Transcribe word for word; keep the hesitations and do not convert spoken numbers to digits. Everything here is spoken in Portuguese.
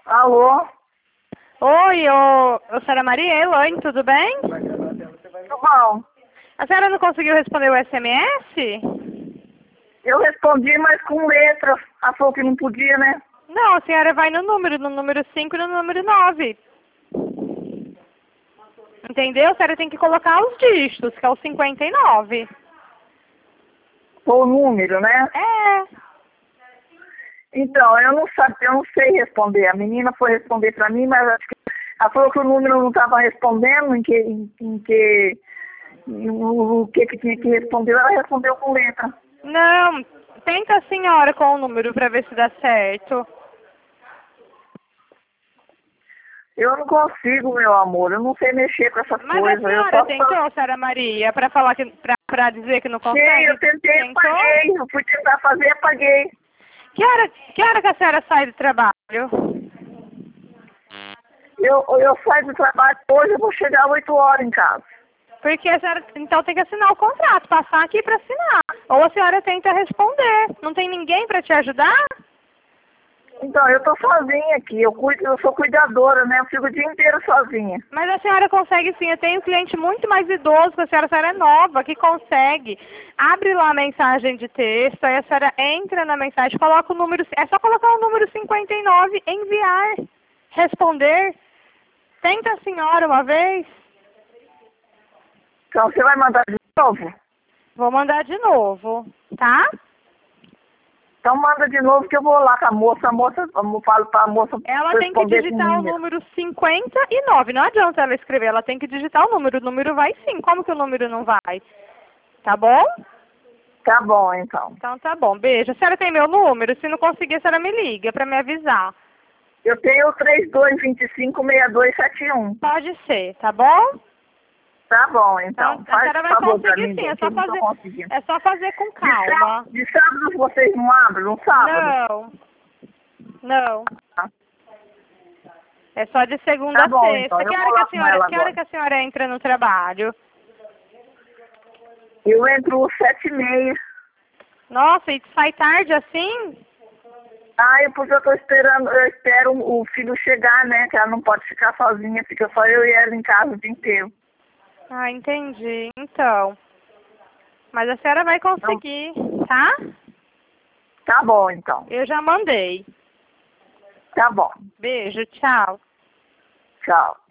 Alô? Oi, ô, ô, senhora Maria, Elaine, tudo bem? Tudo bom? A senhora não conseguiu responder o S M S? Eu respondi, mas com letra. Ela falou que não podia, né? Não, a senhora vai no número, no número cinco e no número nove. Entendeu? A senhora tem que colocar os dígitos, que é o cinquenta e nove. O número, né? É. Então, eu não sabia, eu não sei responder. A menina foi responder pra mim, mas acho que ela falou que o número não estava respondendo, em que, em, em que o, o que que tinha que responder, ela respondeu com letra. Não, tenta a senhora com o número para ver se dá certo. Eu não consigo, meu amor, eu não sei mexer com essas Mas coisas. a Eu senhora só tentou, senhora Maria, para falar que, pra, pra dizer que não Sim, consegue? eu tentei, Tentou? paguei. Eu fui tentar fazer, apaguei. Que hora, que hora que a senhora sai do trabalho? Eu, eu saio do trabalho hoje, eu vou chegar às oito horas em casa. Porque a senhora, então tem que assinar o contrato, passar aqui para assinar. Ou a senhora tenta responder. Não tem ninguém para te ajudar? Então, eu tô sozinha aqui, eu cuido, eu sou cuidadora, né? Eu fico o dia inteiro sozinha. Mas a senhora consegue sim. Eu tenho um cliente muito mais idoso que a senhora. A senhora é nova, que consegue. Abre lá a mensagem de texto, aí a senhora entra na mensagem, coloca o número. É só colocar o número cinquenta e nove, enviar, responder. Tenta a senhora uma vez. Então, você vai mandar de novo? Vou mandar de novo, tá? Então, manda de novo que eu vou lá com a moça. A moça, eu falo pra moça Ela tem que responder com digitar o número. número cinquenta e nove. Não adianta ela escrever, ela tem que digitar o número. O número vai sim. Como que o número não vai? Tá bom? Tá bom, então. Então tá bom. Beijo. A senhora tem meu número? Se não conseguir, a senhora me liga pra me avisar. Eu tenho o três dois dois cinco, seis dois sete um. Pode ser, tá bom? Tá bom, então. Então a Faz senhora esse vai favor pra conseguir mim, sim. É gente, só eu não tô fazer, conseguindo. é só fazer com De sábado, calma. de sábado vocês não abrem? No sábado? Não. Não. Tá, É só de segunda tá a bom, sexta. então. Eu Que vou hora que lá a com ela senhora, que hora agora. que a senhora entra no trabalho? Eu entro sete e meia. Nossa, e sai tarde assim? Ah, é porque eu tô esperando, eu espero o filho chegar, né? Que ela não pode ficar sozinha, fica só eu e ela em casa o dia inteiro. Ah, entendi. Então. Mas a senhora vai Então, conseguir, tá? tá bom, então. Eu já mandei. Tá bom. Beijo, tchau. Tchau.